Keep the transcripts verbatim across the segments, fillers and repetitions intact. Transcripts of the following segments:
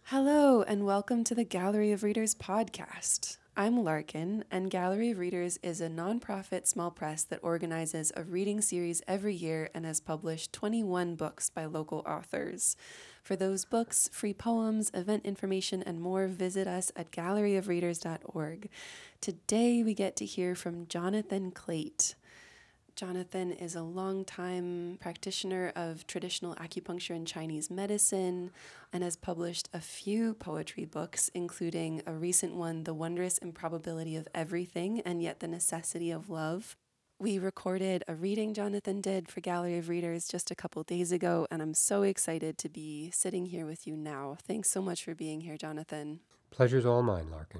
Hello, and welcome to the Gallery of Readers podcast. I'm Larkin, and Gallery of Readers is a nonprofit small press that organizes a reading series every year and has published twenty-one books by local authors. For those books, free poems, event information, and more, visit us at gallery of readers dot org. Today, we get to hear from Jonathan Klate. Jonathan is a longtime practitioner of traditional acupuncture and Chinese medicine and has published a few poetry books, including a recent one, The Wondrous Improbability of Everything and Yet the Necessity of Love. We recorded a reading Jonathan did for Gallery of Readers just a couple days ago, and I'm so excited to be sitting here with you now. Thanks so much for being here, Jonathan. Pleasure's all mine, Larkin.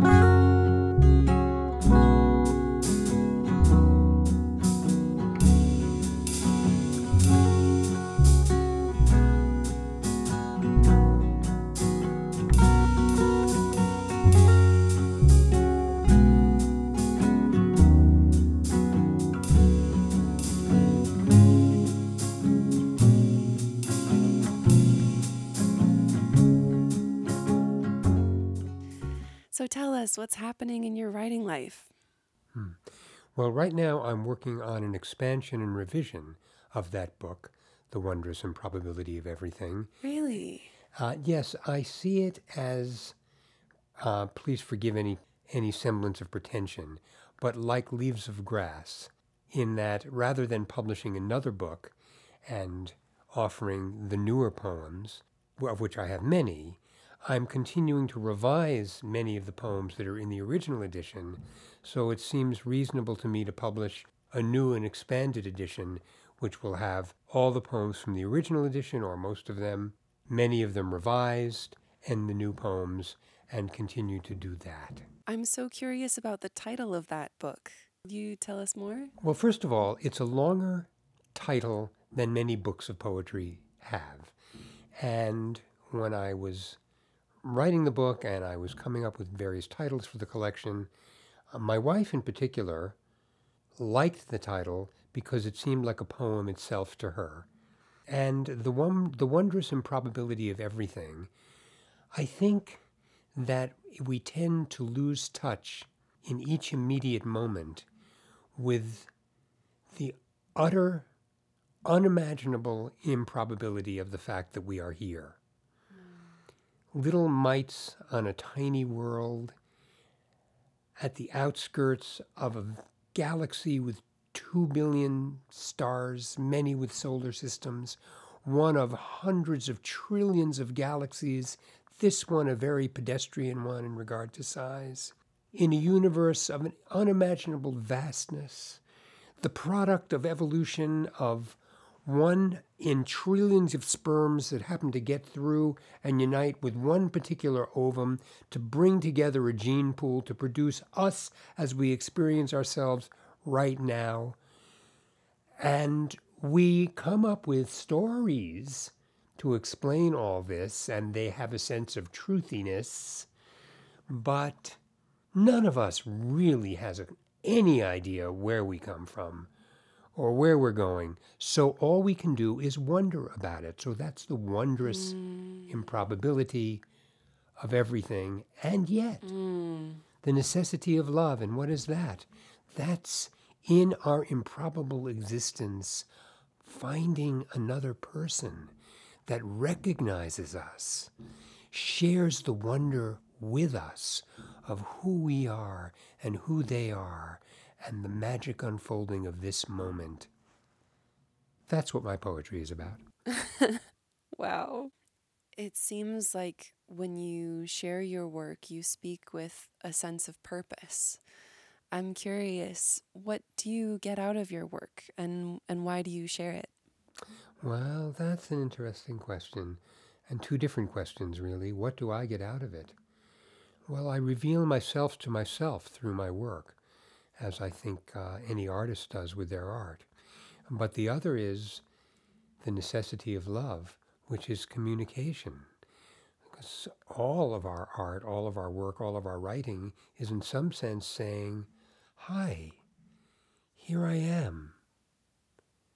So tell us, what's happening in your writing life? Hmm. Well, right now I'm working on an expansion and revision of that book, The Wondrous Improbability of Everything. Really? Uh, yes, I see it as, uh, please forgive any, any semblance of pretension, but like Leaves of Grass, in that rather than publishing another book and offering the newer poems, of which I have many, I'm continuing to revise many of the poems that are in the original edition, so it seems reasonable to me to publish a new and expanded edition, which will have all the poems from the original edition, or most of them, many of them revised, and the new poems, and continue to do that. I'm so curious about the title of that book. Will you tell us more? Well, first of all, it's a longer title than many books of poetry have. And when I was writing the book and I was coming up with various titles for the collection, uh, my wife in particular liked the title because it seemed like a poem itself to her. And the one, the wondrous improbability of everything, I think that we tend to lose touch in each immediate moment with the utter, unimaginable improbability of the fact that we are here. Little mites on a tiny world at the outskirts of a galaxy with two billion stars, many with solar systems, one of hundreds of trillions of galaxies, this one a very pedestrian one in regard to size, in a universe of an unimaginable vastness, the product of evolution of one in trillions of sperms that happen to get through and unite with one particular ovum to bring together a gene pool to produce us as we experience ourselves right now. And we come up with stories to explain all this, and they have a sense of truthiness, but none of us really has any idea where we come from or where we're going. So all we can do is wonder about it. So that's the wondrous Mm. improbability of everything. And yet, Mm. the necessity of love. And what is that? That's in our improbable existence, finding another person that recognizes us, shares the wonder with us of who we are and who they are, and the magic unfolding of this moment. That's what my poetry is about. Wow. It seems like when you share your work, you speak with a sense of purpose. I'm curious, what do you get out of your work, and, and why do you share it? Well, that's an interesting question, and two different questions, really. What do I get out of it? Well, I reveal myself to myself through my work, as I think uh, any artist does with their art. But the other is the necessity of love, which is communication. Because all of our art, all of our work, all of our writing is in some sense saying, hi, here I am.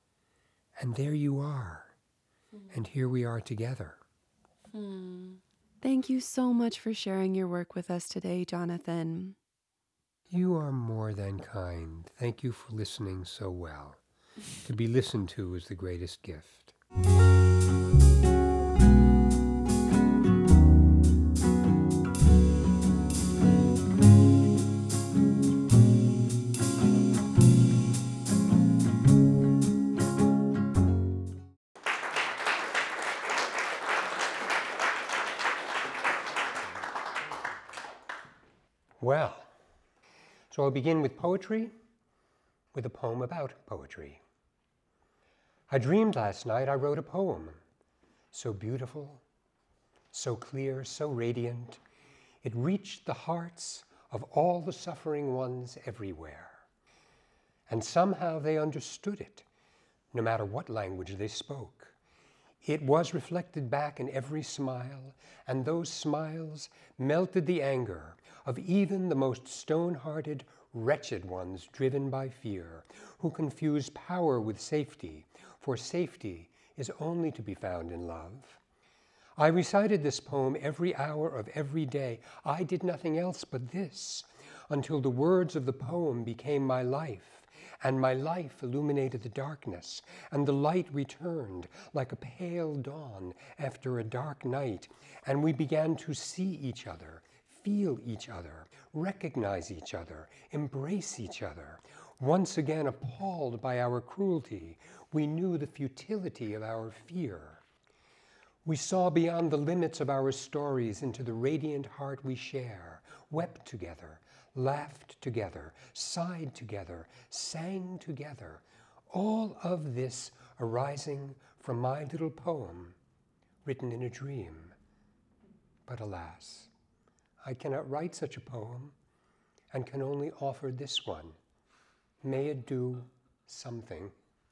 And there you are. And here we are together. Hmm. Thank you so much for sharing your work with us today, Jonathan. You are more than kind. Thank you for listening so well. To be listened to is the greatest gift. Well, so I'll begin with poetry, with a poem about poetry. I dreamed last night I wrote a poem, so beautiful, so clear, so radiant, it reached the hearts of all the suffering ones everywhere. And somehow they understood it, no matter what language they spoke. It was reflected back in every smile, and those smiles melted the anger of even the most stone-hearted, wretched ones driven by fear, who confuse power with safety, for safety is only to be found in love. I recited this poem every hour of every day. I did nothing else but this, until the words of the poem became my life, and my life illuminated the darkness, and the light returned like a pale dawn after a dark night, and we began to see each other, feel each other, recognize each other, embrace each other. Once again appalled by our cruelty, we knew the futility of our fear. We saw beyond the limits of our stories into the radiant heart we share, wept together, laughed together, sighed together, sang together, all of this arising from my little poem written in a dream. But alas, I cannot write such a poem and can only offer this one. May it do something.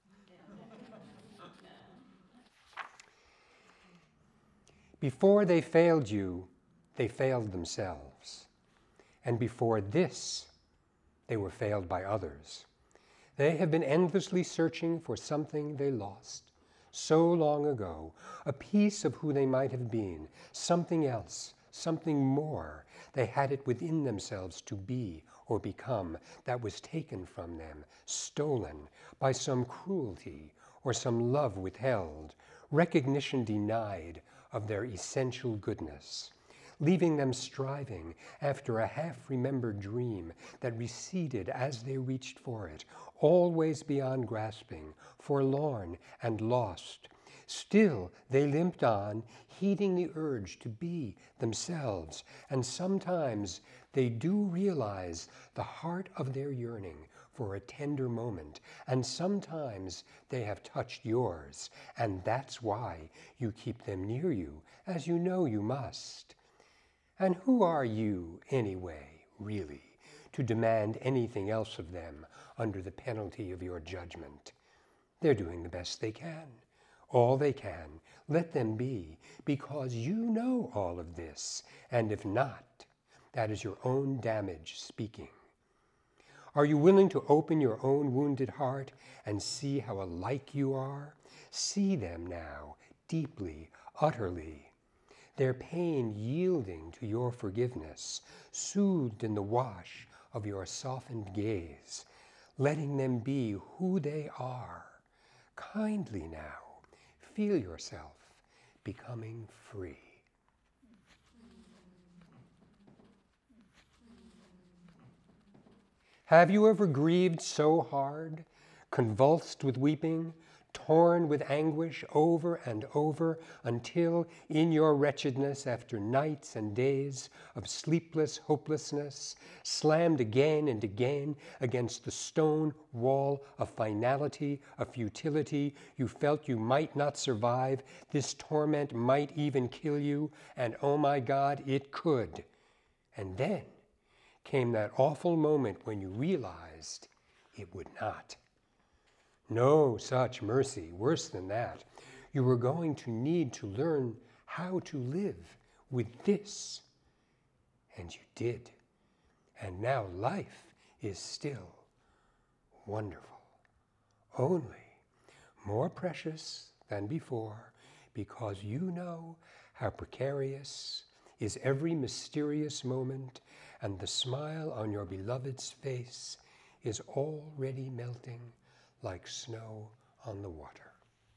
Before they failed you, they failed themselves. And before this, they were failed by others. They have been endlessly searching for something they lost so long ago, a piece of who they might have been, something else, something more. They had it within themselves to be or become that was taken from them, stolen by some cruelty or some love withheld, recognition denied of their essential goodness, leaving them striving after a half-remembered dream that receded as they reached for it, always beyond grasping, forlorn and lost. Still, they limped on, heeding the urge to be themselves, and sometimes they do realize the heart of their yearning for a tender moment, and sometimes they have touched yours, and that's why you keep them near you, as you know you must. And who are you, anyway, really, to demand anything else of them under the penalty of your judgment? They're doing the best they can, all they can. Let them be, because you know all of this, and if not, that is your own damage speaking. Are you willing to open your own wounded heart and see how alike you are? See them now, deeply, utterly. Their pain yielding to your forgiveness, soothed in the wash of your softened gaze, letting them be who they are. Kindly now, feel yourself becoming free. Have you ever grieved so hard, convulsed with weeping, torn with anguish over and over, until in your wretchedness after nights and days of sleepless hopelessness, slammed again and again against the stone wall of finality, of futility, you felt you might not survive, this torment might even kill you, and oh my God, it could. And then came that awful moment when you realized it would not. No such mercy, worse than that. You were going to need to learn how to live with this. And you did. And now life is still wonderful. Only more precious than before, because you know how precarious is every mysterious moment, and the smile on your beloved's face is already melting like snow on the water.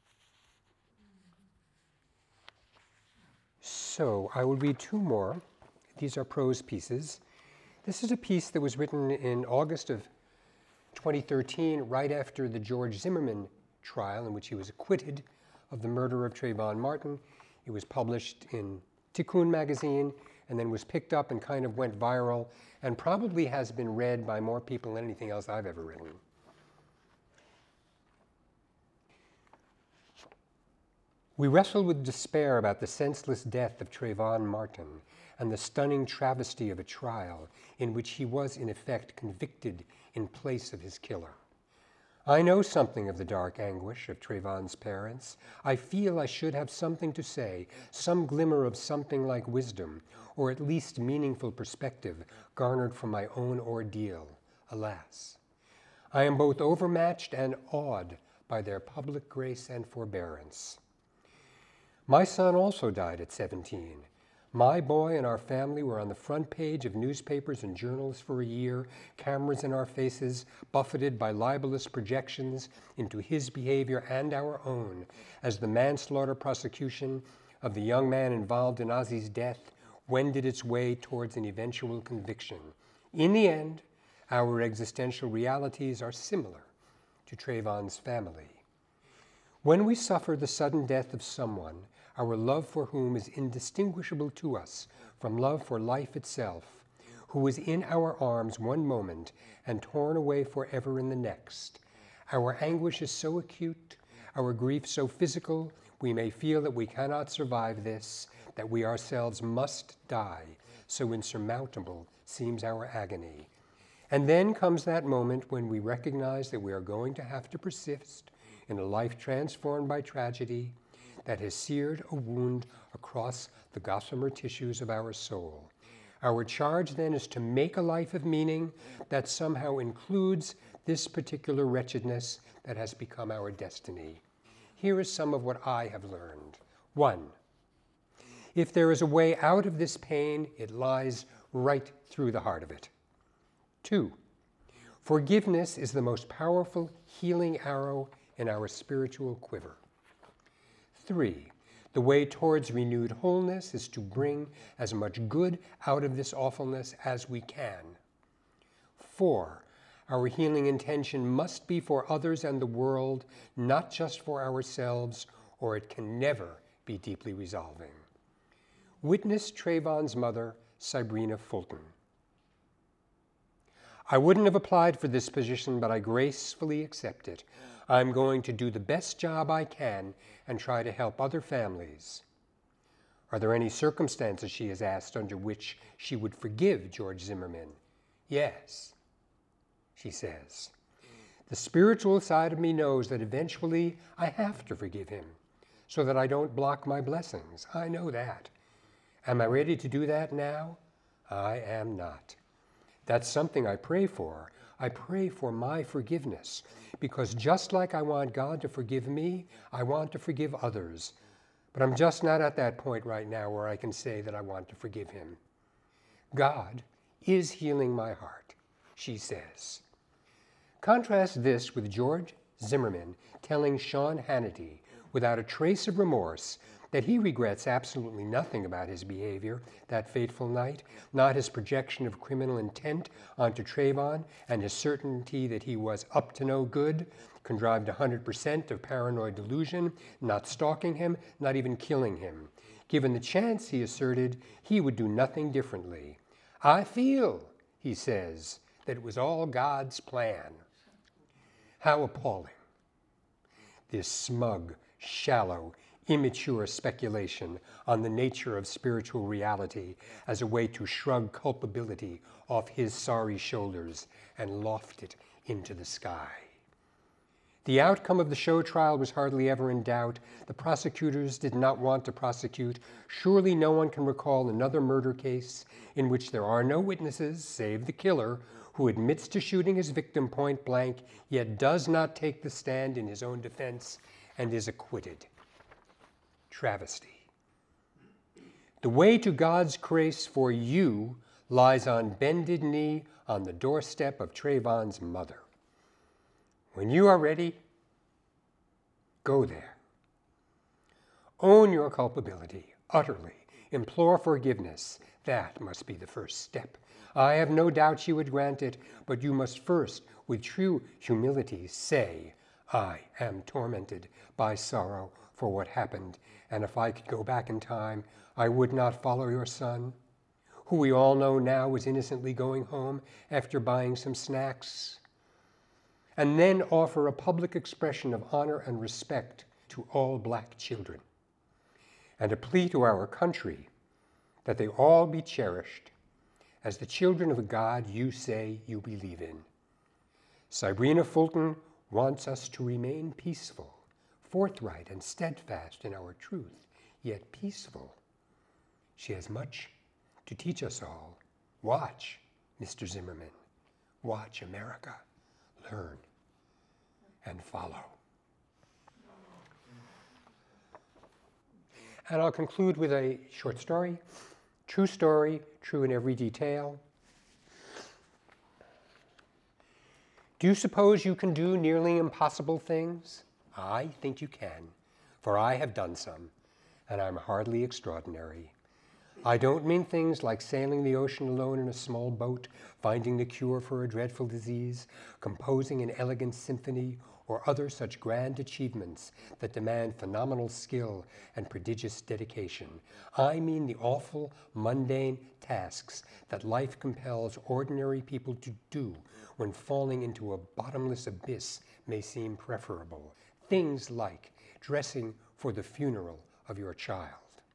So I will read two more. These are prose pieces. This is a piece that was written in August of twenty thirteen, right after the George Zimmerman trial, in which he was acquitted of the murder of Trayvon Martin. It was published in Tikkun magazine and then was picked up and kind of went viral and probably has been read by more people than anything else I've ever written. We wrestle with despair about the senseless death of Trayvon Martin and the stunning travesty of a trial in which he was in effect convicted in place of his killer. I know something of the dark anguish of Trayvon's parents. I feel I should have something to say, some glimmer of something like wisdom, or at least meaningful perspective garnered from my own ordeal. Alas, I am both overmatched and awed by their public grace and forbearance. My son also died at seventeen. My boy and our family were on the front page of newspapers and journals for a year, cameras in our faces, buffeted by libelous projections into his behavior and our own, as the manslaughter prosecution of the young man involved in Ozzy's death wended its way towards an eventual conviction. In the end, our existential realities are similar to Trayvon's family. When we suffer the sudden death of someone, our love for whom is indistinguishable to us from love for life itself, who is in our arms one moment and torn away forever in the next. Our anguish is so acute, our grief so physical, we may feel that we cannot survive this, that we ourselves must die, so insurmountable seems our agony. And then comes that moment when we recognize that we are going to have to persist in a life transformed by tragedy, that has seared a wound across the gossamer tissues of our soul. Our charge then is to make a life of meaning that somehow includes this particular wretchedness that has become our destiny. Here is some of what I have learned. One, if there is a way out of this pain, it lies right through the heart of it. Two, forgiveness is the most powerful healing arrow in our spiritual quiver. Three, the way towards renewed wholeness is to bring as much good out of this awfulness as we can. Four, our healing intention must be for others and the world, not just for ourselves, or it can never be deeply resolving. Witness Trayvon's mother, Sabrina Fulton. I wouldn't have applied for this position, but I gracefully accept it. I'm going to do the best job I can and try to help other families. Are there any circumstances, she has asked, under which she would forgive George Zimmerman? Yes, she says. The spiritual side of me knows that eventually I have to forgive him so that I don't block my blessings. I know that. Am I ready to do that now? I am not. That's something I pray for. I pray for my forgiveness, because just like I want God to forgive me, I want to forgive others. But I'm just not at that point right now where I can say that I want to forgive him. God is healing my heart, she says. Contrast this with George Zimmerman telling Sean Hannity, without a trace of remorse, that he regrets absolutely nothing about his behavior that fateful night, not his projection of criminal intent onto Trayvon and his certainty that he was up to no good, contrived one hundred percent of paranoid delusion, not stalking him, not even killing him. Given the chance, he asserted, he would do nothing differently. I feel, he says, that it was all God's plan. How appalling. This smug, shallow, immature speculation on the nature of spiritual reality as a way to shrug culpability off his sorry shoulders and loft it into the sky. The outcome of the show trial was hardly ever in doubt. The prosecutors did not want to prosecute. Surely no one can recall another murder case in which there are no witnesses, save the killer, who admits to shooting his victim point blank, yet does not take the stand in his own defense and is acquitted. Travesty. The way to God's grace for you lies on bended knee on the doorstep of Trayvon's mother. When you are ready, go there. Own your culpability utterly. Implore forgiveness. That must be the first step. I have no doubt she would grant it, but you must first, with true humility, say, I am tormented by sorrow for what happened, and if I could go back in time, I would not follow your son, who we all know now was innocently going home after buying some snacks. And then offer a public expression of honor and respect to all black children, and a plea to our country that they all be cherished as the children of the God you say you believe in. Sabrina Fulton wants us to remain peaceful, forthright and steadfast in our truth, yet peaceful. She has much to teach us all. Watch, Mister Zimmerman. Watch America. Learn and follow. And I'll conclude with a short story. True story, true in every detail. Do you suppose you can do nearly impossible things? I think you can, for I have done some, and I'm hardly extraordinary. I don't mean things like sailing the ocean alone in a small boat, finding the cure for a dreadful disease, composing an elegant symphony, or other such grand achievements that demand phenomenal skill and prodigious dedication. I mean the awful, mundane tasks that life compels ordinary people to do when falling into a bottomless abyss may seem preferable. Things like dressing for the funeral of your child.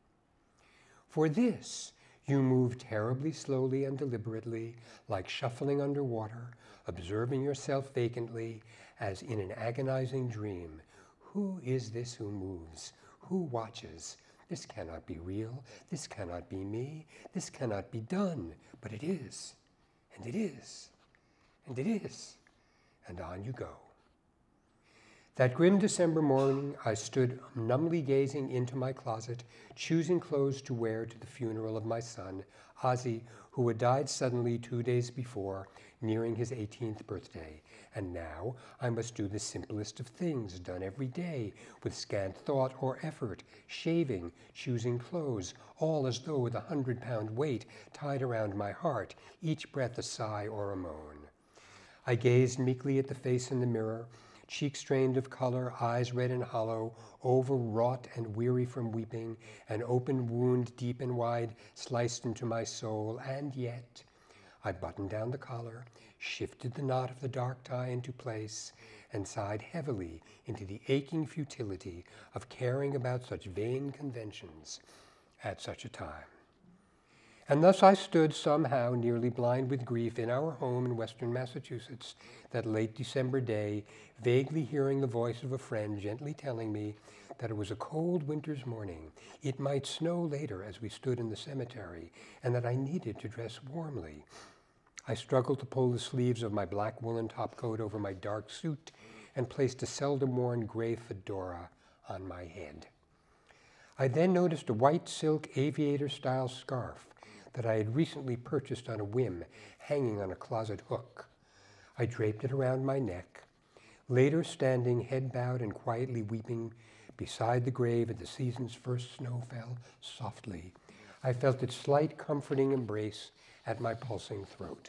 For this, you move terribly slowly and deliberately, like shuffling underwater, observing yourself vacantly, as in an agonizing dream. Who is this who moves? Who watches? This cannot be real. This cannot be me. This cannot be done. But it is, and it is, and it is, and on you go. That grim December morning, I stood numbly gazing into my closet, choosing clothes to wear to the funeral of my son, Ozzie, who had died suddenly two days before, nearing his eighteenth birthday. And now I must do the simplest of things, done every day, with scant thought or effort, shaving, choosing clothes, all as though with a hundred-pound weight tied around my heart, each breath a sigh or a moan. I gazed meekly at the face in the mirror, cheeks strained of color, eyes red and hollow, overwrought and weary from weeping, an open wound deep and wide sliced into my soul, and yet I buttoned down the collar, shifted the knot of the dark tie into place, and sighed heavily into the aching futility of caring about such vain conventions at such a time. And thus I stood somehow nearly blind with grief in our home in western Massachusetts that late December day, vaguely hearing the voice of a friend gently telling me that it was a cold winter's morning, it might snow later as we stood in the cemetery, and that I needed to dress warmly. I struggled to pull the sleeves of my black woolen topcoat over my dark suit and placed a seldom-worn gray fedora on my head. I then noticed a white silk aviator-style scarf that I had recently purchased on a whim, hanging on a closet hook. I draped it around my neck. Later, standing head bowed and quietly weeping beside the grave as the season's first snow fell softly, I felt its slight comforting embrace at my pulsing throat.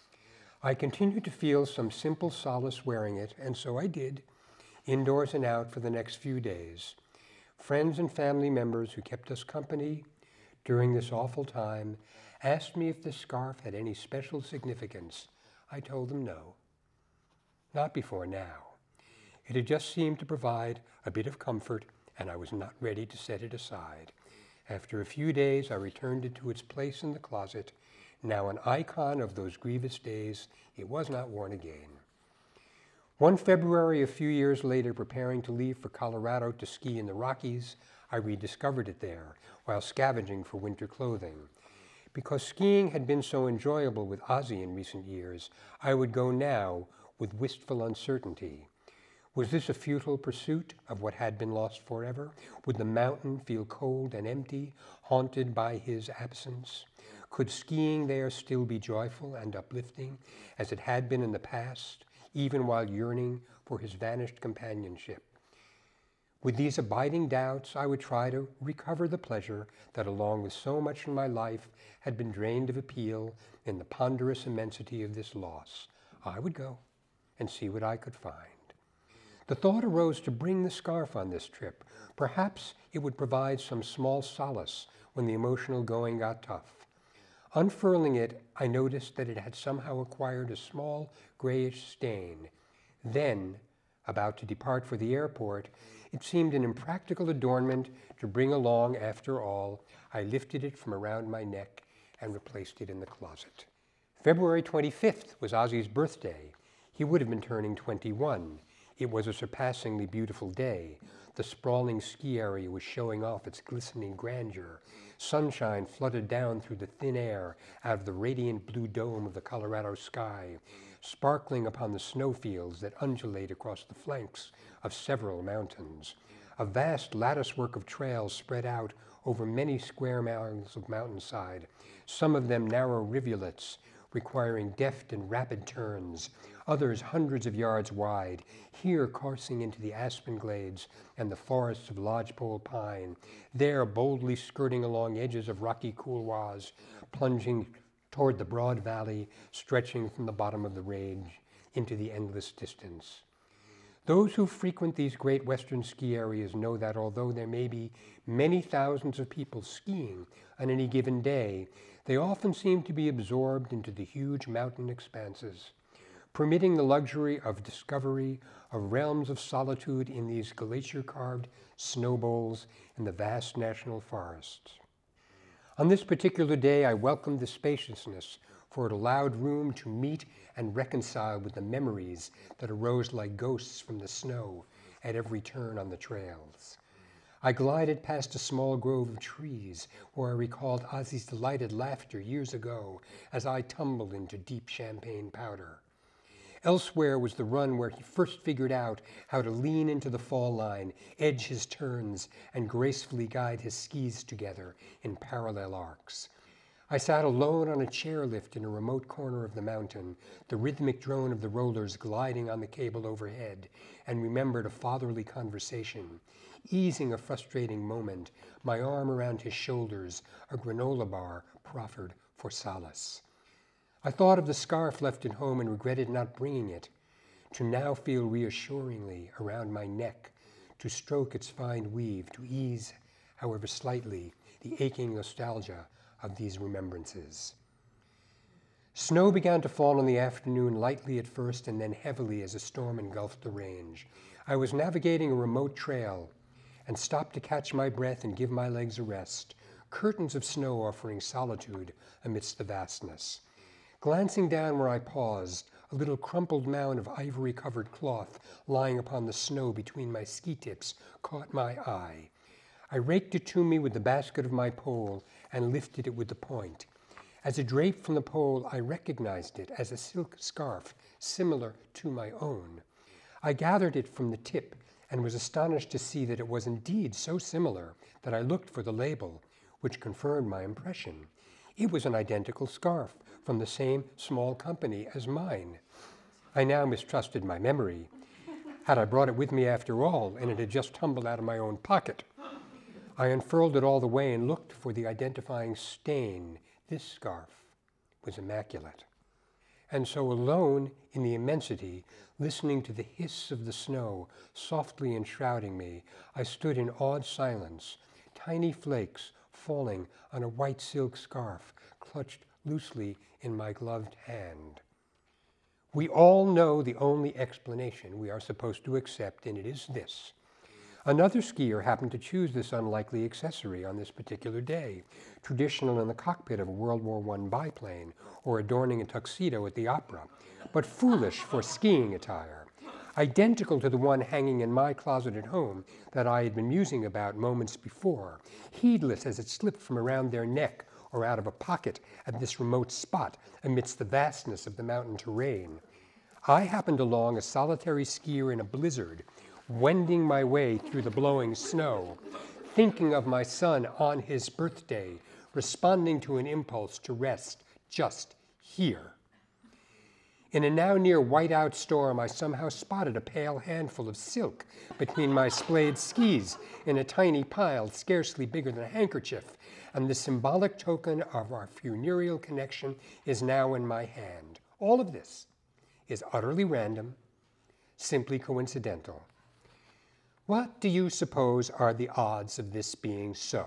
I continued to feel some simple solace wearing it, and so I did, indoors and out for the next few days. Friends and family members who kept us company during this awful time asked me if the scarf had any special significance. I told them no. Not before now. It had just seemed to provide a bit of comfort, and I was not ready to set it aside. After a few days, I returned it to its place in the closet. Now an icon of those grievous days, it was not worn again. One February, a few years later, preparing to leave for Colorado to ski in the Rockies, I rediscovered it there while scavenging for winter clothing. Because skiing had been so enjoyable with Ozzie in recent years, I would go now with wistful uncertainty. Was this a futile pursuit of what had been lost forever? Would the mountain feel cold and empty, haunted by his absence? Could skiing there still be joyful and uplifting, as it had been in the past, even while yearning for his vanished companionship? With these abiding doubts, I would try to recover the pleasure that, along with so much in my life, had been drained of appeal in the ponderous immensity of this loss. I would go and see what I could find. The thought arose to bring the scarf on this trip. Perhaps it would provide some small solace when the emotional going got tough. Unfurling it, I noticed that it had somehow acquired a small grayish stain. Then, about to depart for the airport, it seemed an impractical adornment to bring along after all. I lifted it from around my neck and replaced it in the closet. February twenty-fifth was Ozzy's birthday. He would have been turning twenty-one. It was a surpassingly beautiful day. The sprawling ski area was showing off its glistening grandeur. Sunshine flooded down through the thin air out of the radiant blue dome of the Colorado sky, sparkling upon the snowfields that undulate across the flanks of several mountains. A vast latticework of trails spread out over many square miles of mountainside, some of them narrow rivulets requiring deft and rapid turns, others hundreds of yards wide, here coursing into the aspen glades and the forests of lodgepole pine, there boldly skirting along edges of rocky couloirs, plunging toward the broad valley stretching from the bottom of the range into the endless distance. Those who frequent these great western ski areas know that although there may be many thousands of people skiing on any given day, they often seem to be absorbed into the huge mountain expanses, permitting the luxury of discovery of realms of solitude in these glacier-carved snow bowls in the vast national forests. On this particular day, I welcomed the spaciousness, for it allowed room to meet and reconcile with the memories that arose like ghosts from the snow at every turn on the trails. I glided past a small grove of trees where I recalled Ozzy's delighted laughter years ago as I tumbled into deep champagne powder. Elsewhere was the run where he first figured out how to lean into the fall line, edge his turns, and gracefully guide his skis together in parallel arcs. I sat alone on a chairlift in a remote corner of the mountain, the rhythmic drone of the rollers gliding on the cable overhead, and remembered a fatherly conversation. Easing a frustrating moment, my arm around his shoulders, a granola bar proffered for solace. I thought of the scarf left at home and regretted not bringing it, to now feel reassuringly around my neck, to stroke its fine weave, to ease, however slightly, the aching nostalgia of these remembrances. Snow began to fall in the afternoon, lightly at first and then heavily as a storm engulfed the range. I was navigating a remote trail and stopped to catch my breath and give my legs a rest, curtains of snow offering solitude amidst the vastness. Glancing down where I paused, a little crumpled mound of ivory-covered cloth lying upon the snow between my ski tips caught my eye. I raked it to me with the basket of my pole and lifted it with the point. As it draped from the pole, I recognized it as a silk scarf similar to my own. I gathered it from the tip and was astonished to see that it was indeed so similar that I looked for the label, which confirmed my impression. It was an identical scarf from the same small company as mine. I now mistrusted my memory. Had I brought it with me after all, and it had just tumbled out of my own pocket? I unfurled it all the way and looked for the identifying stain. This scarf was immaculate. And so alone in the immensity, listening to the hiss of the snow softly enshrouding me, I stood in awed silence, tiny flakes falling on a white silk scarf clutched loosely in my gloved hand. We all know the only explanation we are supposed to accept, and it is this. Another skier happened to choose this unlikely accessory on this particular day, traditional in the cockpit of a World War One biplane or adorning a tuxedo at the opera, but foolish for skiing attire. Identical to the one hanging in my closet at home that I had been musing about moments before, heedless as it slipped from around their neck or out of a pocket at this remote spot amidst the vastness of the mountain terrain. I happened along a solitary skier in a blizzard, wending my way through the blowing snow, thinking of my son on his birthday, responding to an impulse to rest just here. In a now near whiteout storm, I somehow spotted a pale handful of silk between my splayed skis in a tiny pile scarcely bigger than a handkerchief, and the symbolic token of our funereal connection is now in my hand. All of this is utterly random, simply coincidental. What do you suppose are the odds of this being so?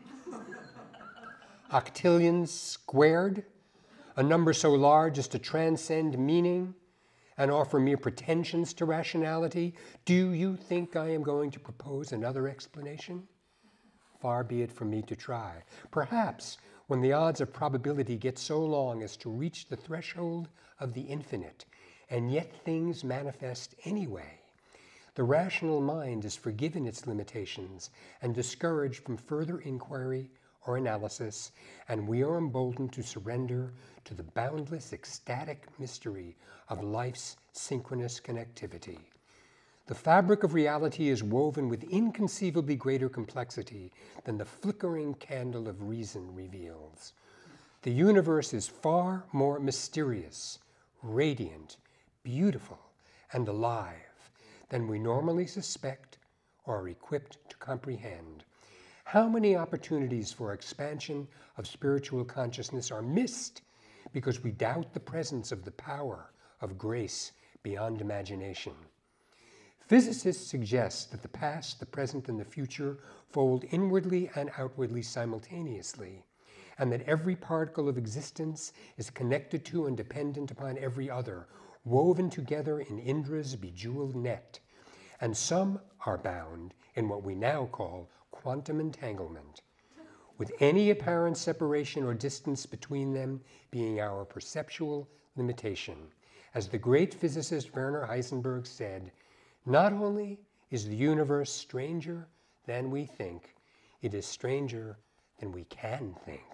Octillions squared? A number so large as to transcend meaning and offer mere pretensions to rationality? Do you think I am going to propose another explanation? Far be it from me to try. Perhaps when the odds of probability get so long as to reach the threshold of the infinite, and yet things manifest anyway, the rational mind is forgiven its limitations and discouraged from further inquiry or analysis, and we are emboldened to surrender to the boundless ecstatic mystery of life's synchronous connectivity. The fabric of reality is woven with inconceivably greater complexity than the flickering candle of reason reveals. The universe is far more mysterious, radiant, beautiful, and alive than we normally suspect or are equipped to comprehend. How many opportunities for expansion of spiritual consciousness are missed because we doubt the presence of the power of grace beyond imagination? Physicists suggest that the past, the present, and the future fold inwardly and outwardly simultaneously, and that every particle of existence is connected to and dependent upon every other, woven together in Indra's bejeweled net. And some are bound in what we now call quantum entanglement, with any apparent separation or distance between them being our perceptual limitation. As the great physicist Werner Heisenberg said, not only is the universe stranger than we think, it is stranger than we can think.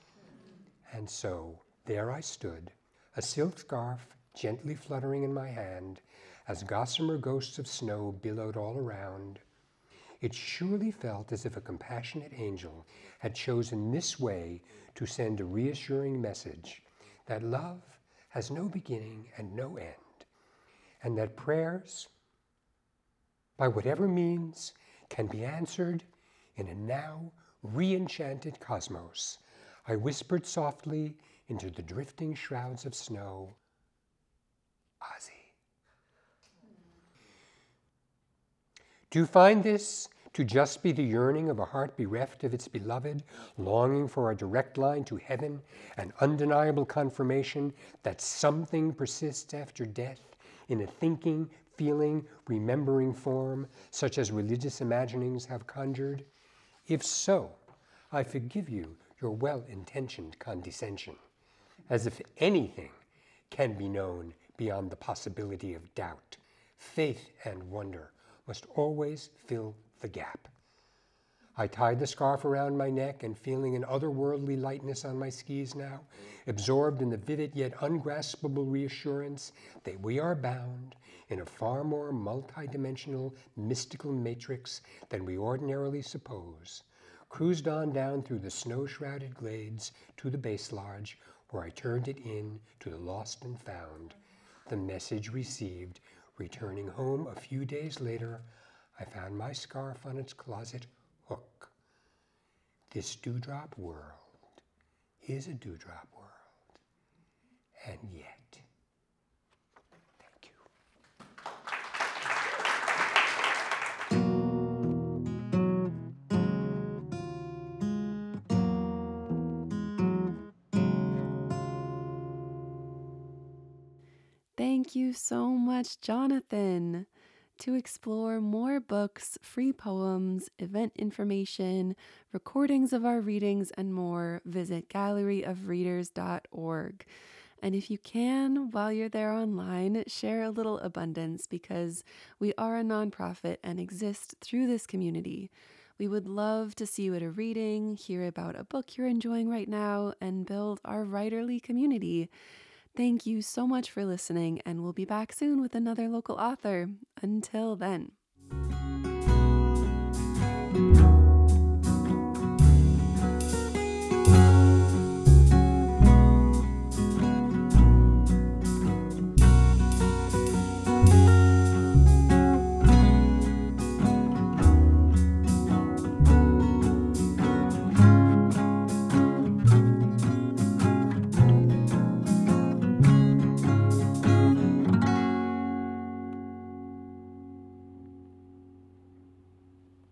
And so there I stood, a silk scarf gently fluttering in my hand, as gossamer ghosts of snow billowed all around. It surely felt as if a compassionate angel had chosen this way to send a reassuring message that love has no beginning and no end, and that prayers, by whatever means, can be answered in a now re-enchanted cosmos. I whispered softly into the drifting shrouds of snow, Ozzy. Do you find this to just be the yearning of a heart bereft of its beloved, longing for a direct line to heaven, an undeniable confirmation that something persists after death in a thinking, feeling, remembering form, such as religious imaginings have conjured? If so, I forgive you your well-intentioned condescension, as if anything can be known beyond the possibility of doubt. Faith and wonder must always fill the gap. I tied the scarf around my neck, and feeling an otherworldly lightness on my skis now, absorbed in the vivid yet ungraspable reassurance that we are bound in a far more multidimensional mystical matrix than we ordinarily suppose, cruised on down through the snow-shrouded glades to the base lodge, where I turned it in to the lost and found. The message received. Returning home a few days later, I found my scarf on its closet hook. This dewdrop world is a dewdrop world, and yet, thank you. Thank you so much, Jonathan. To explore more books, free poems, event information, recordings of our readings, and more, visit gallery of readers dot org. And if you can, while you're there online, share a little abundance, because we are a nonprofit and exist through this community. We would love to see you at a reading, hear about a book you're enjoying right now, and build our writerly community. Thank you so much for listening, and we'll be back soon with another local author. Until then.